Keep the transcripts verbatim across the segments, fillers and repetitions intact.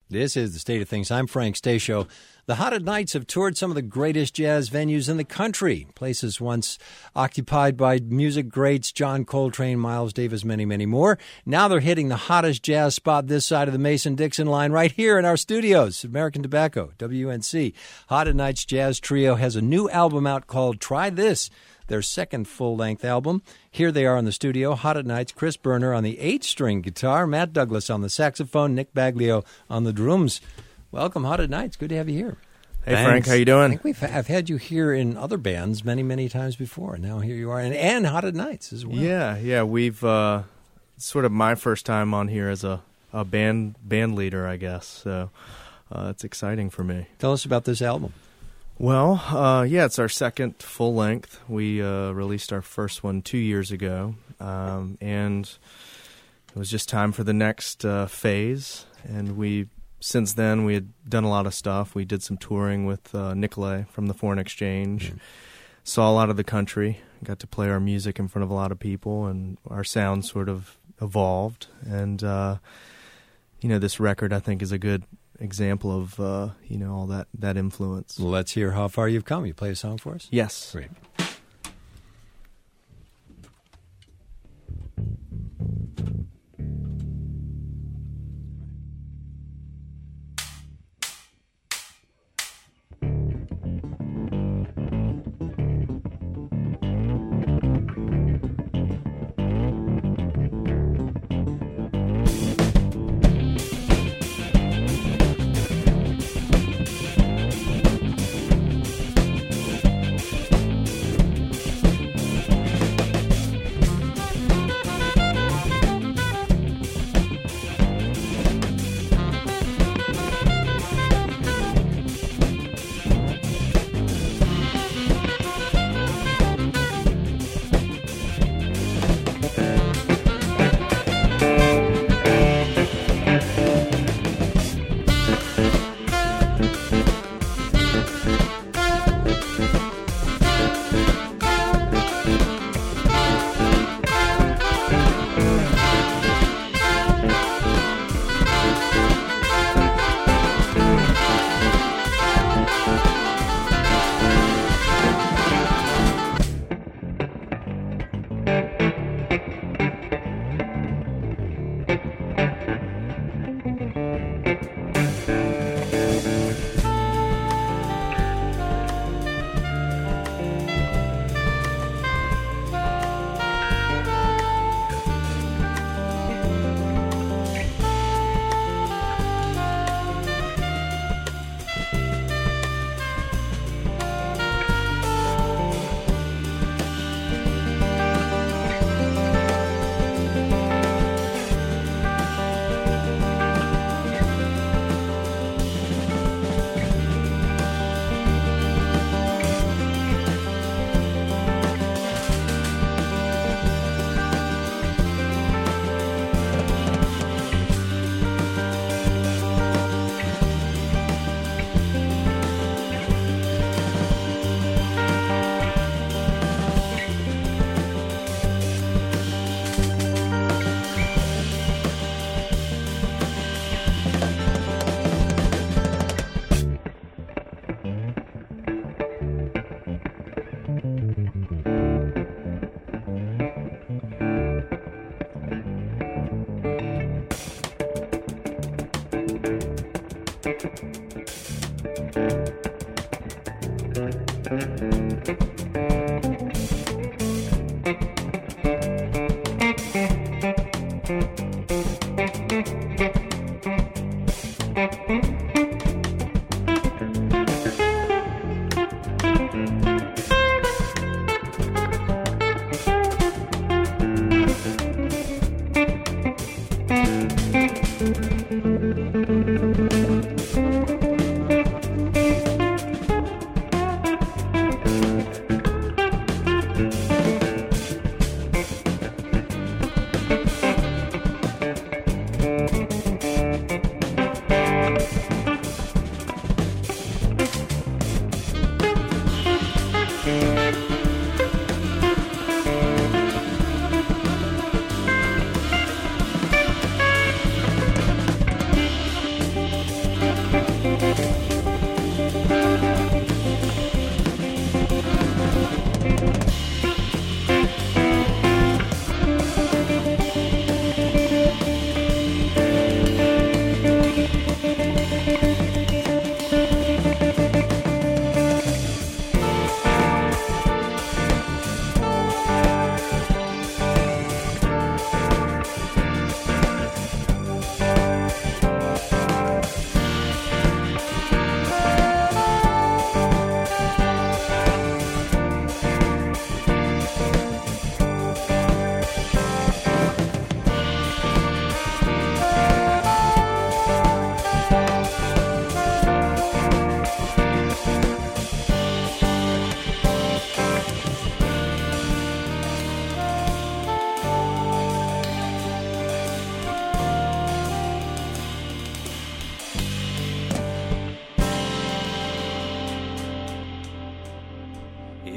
This is The State of Things. I'm Frank Stasio. The Hotted Knights have toured some of the greatest jazz venues in the country, places once occupied by music greats John Coltrane, Miles Davis, many, many more. Now they're hitting the hottest jazz spot this side of the Mason-Dixon line right here in our studios, American Tobacco, W N C. Hotted Knights Jazz Trio has a new album out called Try This, their second full-length album. Here they are in the studio, Hotted Knights, Chris Berner on the eight-string guitar, Matt Douglas on the saxophone, Nick Baglio on the drums. Welcome, Hotted Knights. Good to have you here. Hey, Thanks. Frank, how you doing? I think we've I've had you here in other bands many, many times before, and now here you are, and, and Hotted Knights as well. Yeah, yeah, we've uh, sort of my first time on here as a, a band band leader, I guess. So uh, it's exciting for me. Tell us about this album. Well, uh, yeah, it's our second full length. We uh, released our first one two years ago, um, and it was just time for the next uh, phase. And we, since then, we had done a lot of stuff. We did some touring with uh, Nicolay from the Foreign Exchange, mm-hmm. saw a lot of the country, got to play our music in front of a lot of people, and our sound sort of evolved. And uh, you know, this record, I think, is a good example of uh, you know, all that that influence. Let's hear how far you've come. You play a song for us? Yes. Great.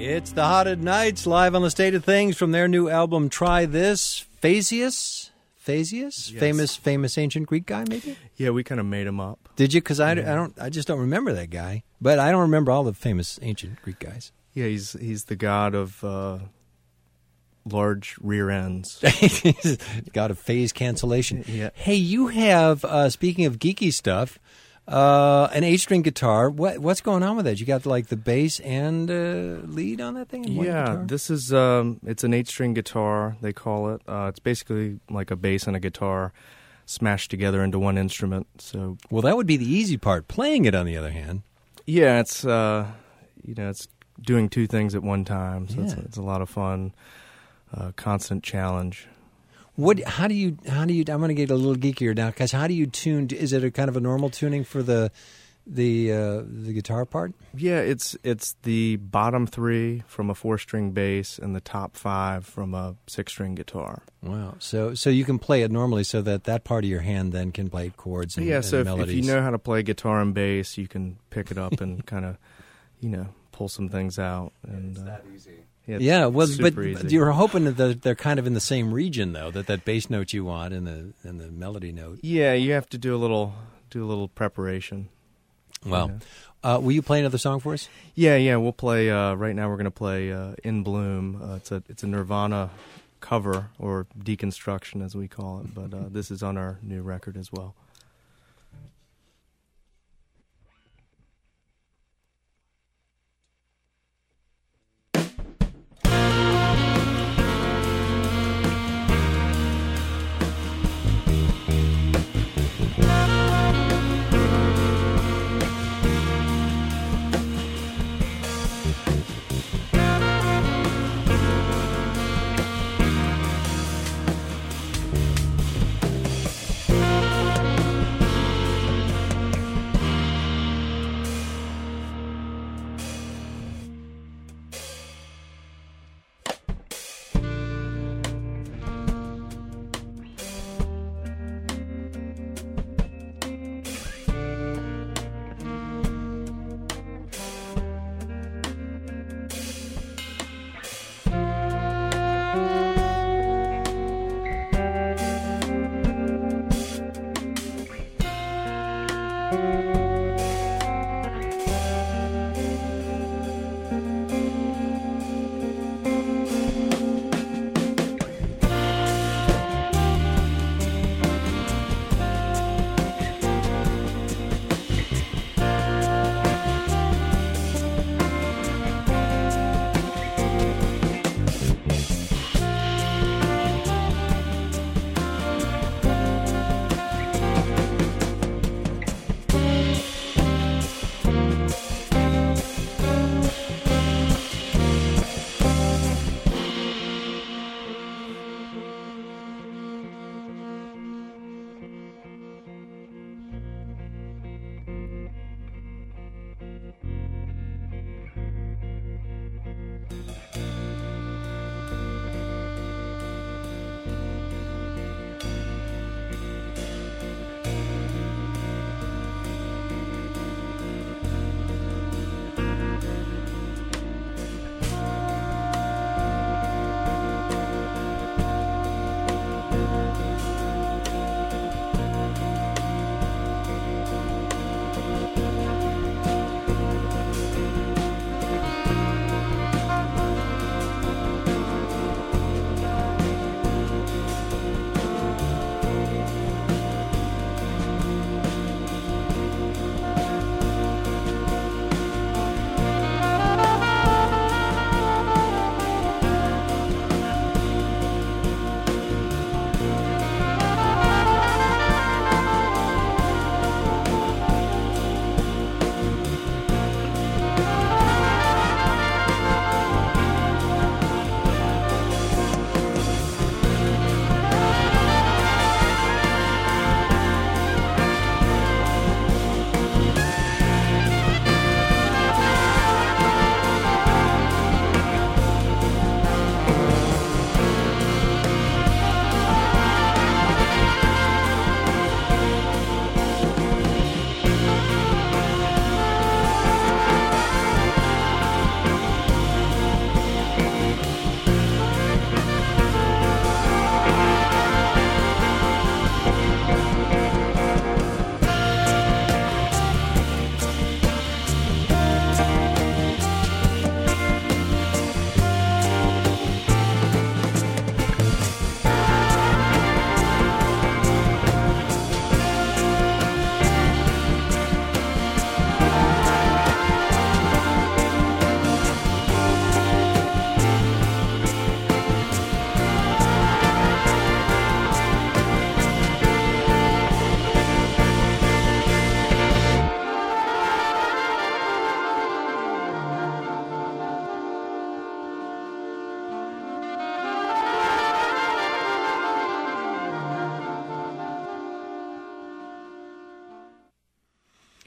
It's the Haunted Knights live on the State of Things from their new album Try This. Phaseus? Phaseus? Yes. Famous famous ancient Greek guy, maybe? Yeah, we kind of made him up. Did you? Because I, Yeah. I don't. I just don't remember that guy. But I don't remember all the famous ancient Greek guys. Yeah, he's he's the god of uh, large rear ends. God of phase cancellation. Yeah. Hey, you have, uh, speaking of geeky stuff, uh, an eight-string guitar. What What's going on with that? You got like the bass and uh, lead on that thing? in one Yeah, guitar? this is um, it's an eight-string guitar. They call it. Uh, it's basically like a bass and a guitar smashed together into one instrument. So Well, that would be the easy part. Playing it, on the other hand. yeah, it's uh, you know it's doing two things at one time. So it's, Yeah. it's a lot of fun. Uh, constant challenge. What? How do you? How do you? I'm going to get a little geekier now, because how do you tune? Is it a kind of a normal tuning for the the uh, the guitar part? Yeah, it's it's the bottom three from a four-string bass and the top five from a six-string guitar. Wow. So so you can play it normally, so that that part of your hand then can play chords and, yeah, and so if, melodies. if you know how to play guitar and bass, you can pick it up and kind of, you know, pull some things out. And uh, easy. yeah, it's, Yeah, well, it's but super easy. you're hoping that they're kind of in the same region, though. That that bass note you want and the and the melody note. Yeah, you have to do a little do a little preparation. Well, Yeah. uh, will you play another song for us? Yeah, yeah, we'll play. Uh, right now, we're going to play uh, "In Bloom." Uh, it's a it's a Nirvana cover, or deconstruction as we call it. But uh, this is on our new record as well.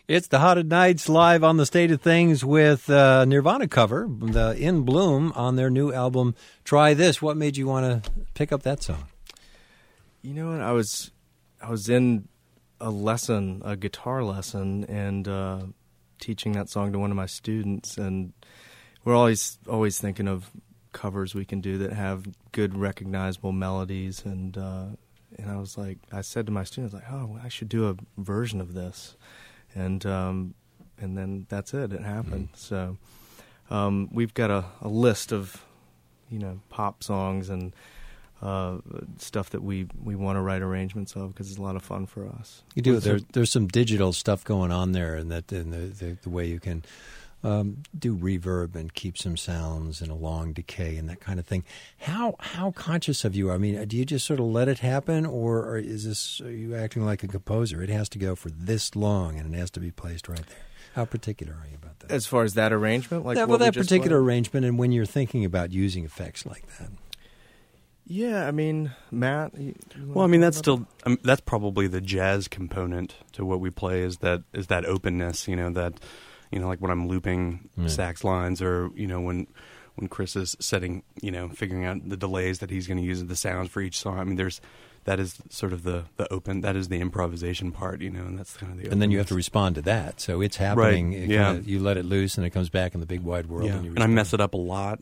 It's the Haunted Nights live on the State of Things with uh, Nirvana cover, the In Bloom, on their new album, Try This. What made you want to pick up that song? You know what? I was I was in a lesson, a guitar lesson, and uh, teaching that song to one of my students, and we're always always thinking of covers we can do that have good recognizable melodies, and uh, and I was like, I said to my students, like, oh, I should do a version of this. And um, and then that's it. It happened. Mm. So um, we've got a, a list of, you know, pop songs and uh, stuff that we, we want to write arrangements of because it's a lot of fun for us. You do. There, there's some digital stuff going on there, and that in the, the the way you can um, do reverb and keep some sounds and a long decay and that kind of thing. How how conscious of you? I mean, do you just sort of let it happen, or, or is this are you acting like a composer? It has to go for this long, and it has to be placed right there. How particular are you about that? As far as that arrangement, like that, well, that particular played? arrangement, and when you're thinking about using effects like that. Yeah, I mean, Matt. You, you well, I mean, that's still um, that's probably the jazz component to what we play. Is that is that openness? You know that. You know, like when I'm looping yeah. sax lines, or you know, when when Chris is setting, you know, figuring out the delays that he's going to use the sounds for each song. I mean, there's that is sort of the, the open, that is the improvisation part, you know, and that's kind of the. And openness. then you have to respond to that, so it's happening. Right. It yeah, kinda, you let it loose, and it comes back in the big wide world. Yeah. And, you and I mess it up a lot,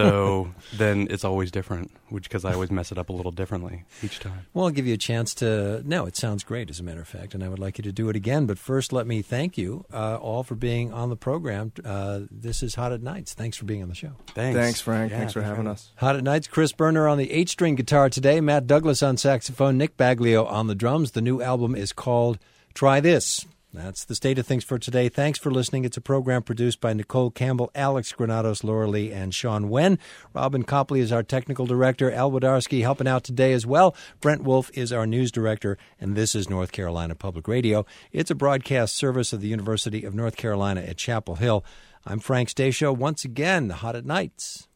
so then it's always different, which because I always mess it up a little differently each time. Well, I'll give you a chance to. No, it sounds great, as a matter of fact, and I would like you to do it again. But first, let me thank you uh, all for being on the program. Uh, this is Haunted Nights. Thanks for being on the show. Thanks, Thanks, Frank. Yeah, thanks for having us. Haunted Nights. Chris Berner on the eight-string guitar today. Matt Douglas on saxophone. Nick Baglio on the drums. The new album is called Try This. That's the state of things for today. Thanks for listening. It's a program produced by Nicole Campbell, Alex Granados, Laura Lee, and Sean Wen. Robin Copley is our technical director. Al Wodarski helping out today as well. Brent Wolf is our news director, and this is North Carolina Public Radio. It's a broadcast service of the University of North Carolina at Chapel Hill. I'm Frank Stasio. Once again, the Haunted Nights.